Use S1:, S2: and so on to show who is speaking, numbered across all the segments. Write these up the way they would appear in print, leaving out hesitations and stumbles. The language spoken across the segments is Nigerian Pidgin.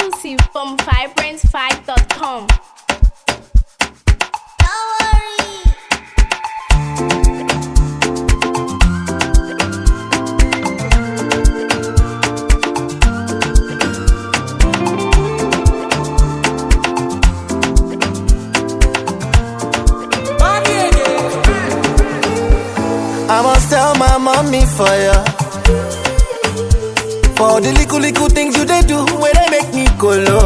S1: Exclusive from vibrant5.com.
S2: I must tell my mommy for ya. For the little things you they do, where they make me go low.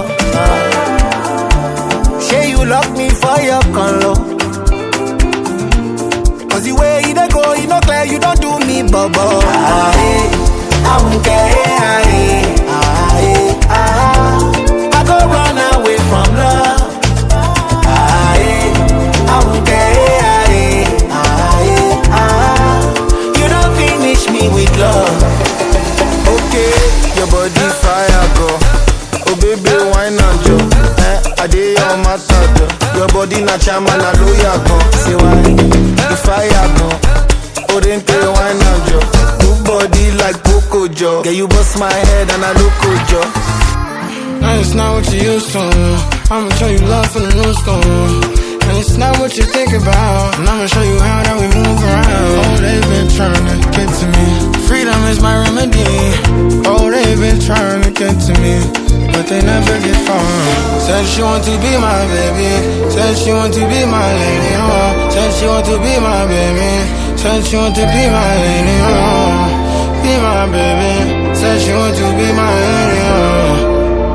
S2: Say you lock me for your color. Cause the way you they go, you know clear, you don't do me bubble. I won't care. I go run away from love. I won't care. You don't finish me with love. Okay, your body fire go. Oh baby, why not yo? I dey on my thought. Your body na chama na lawyer go. Say why? The fire go. Oh then tell why not yo? Good body like Coco Jo. Yeah, you bust my head and I look jo.
S3: And it's not what you used to. I'ma show you love from the new school. And it's not what you think about. And I'ma show you how that we move around. Oh, they've been trying to get to me. Freedom is my remedy. Oh, they've been trying to get to me, but they never get far. Said she want to be my baby. Said she want to be my lady. Oh, said she want to be my baby. Said she want to be my lady. Oh, be my baby. Said she want to be my lady. Oh.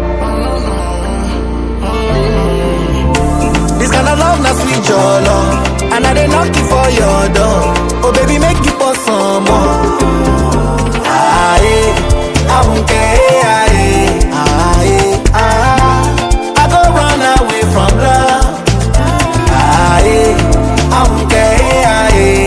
S2: This kind of love na sweet your love. And I dey knock you for your door. Oh baby, make you pour some more. I won't care. I go run away from love. I won't care.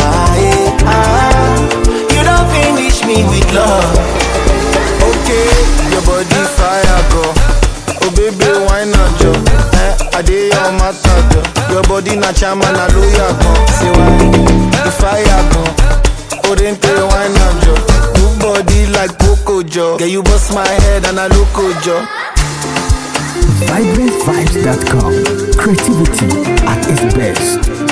S2: You don't finish me with love. Okay, your body fire go. Oh baby, why not yo? I dey on my thought. Your body na chama na lawyer go. Say why? The fire go. Oh then tell why not yo? Good body like Coco Jo. Yeah, you bust my head and I look jo.
S4: Vibrant5.com. Creativity at its best.